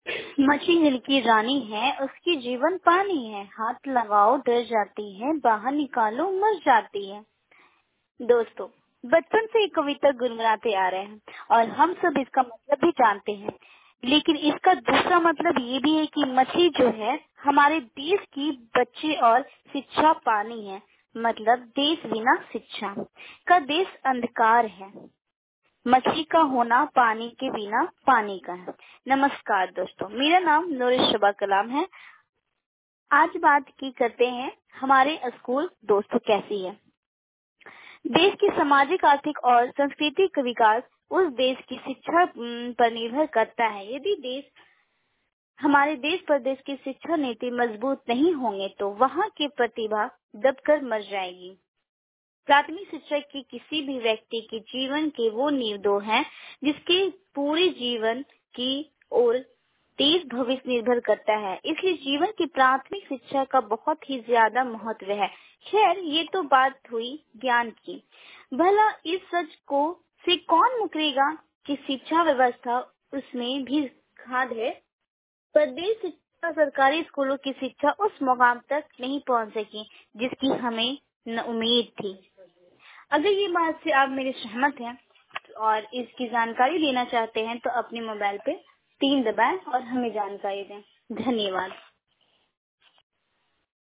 मछली जल की रानी है, उसकी जीवन पानी है। हाथ लगाओ डर जाती है, बाहर निकालो मर जाती है। दोस्तों, बचपन से ये कविता गुनगुनाते आ रहे हैं और हम सब इसका मतलब भी जानते हैं। लेकिन इसका दूसरा मतलब ये भी है कि मछली जो है हमारे देश की बच्चे और शिक्षा पानी है। मतलब देश बिना शिक्षा का देश अंधकार है। मछली का होना पानी के बिना पानी का है। नमस्कार दोस्तों, मेरा नाम नूर शबा कलाम है। आज बात की करते हैं हमारे स्कूल दोस्तों कैसी है। देश की सामाजिक, आर्थिक और सांस्कृतिक विकास उस देश की शिक्षा पर निर्भर करता है। यदि हमारे देश प्रदेश की शिक्षा नीति मजबूत नहीं होंगे तो वहाँ की प्रतिभा दबकर मर जाएगी। प्राथमिक शिक्षा की किसी भी व्यक्ति के जीवन के वो नींव दो हैं जिसके पूरे जीवन की ओर देश भविष्य निर्भर करता है। इसलिए जीवन की प्राथमिक शिक्षा का बहुत ही ज्यादा महत्व है। खैर, ये तो बात हुई ज्ञान की। भला इस सच को से कौन मुकरेगा कि शिक्षा व्यवस्था उसमें भी खाद है। प्रदेश शिक्षा सरकारी स्कूलों की शिक्षा उस मुकाम तक नहीं पहुंच सकी जिसकी हमें न उम्मीद थी। अगर ये बात से आप मेरे सहमत हैं और इसकी जानकारी लेना चाहते हैं तो अपने मोबाइल पे 3 दबाएं और हमें जानकारी दें। धन्यवाद।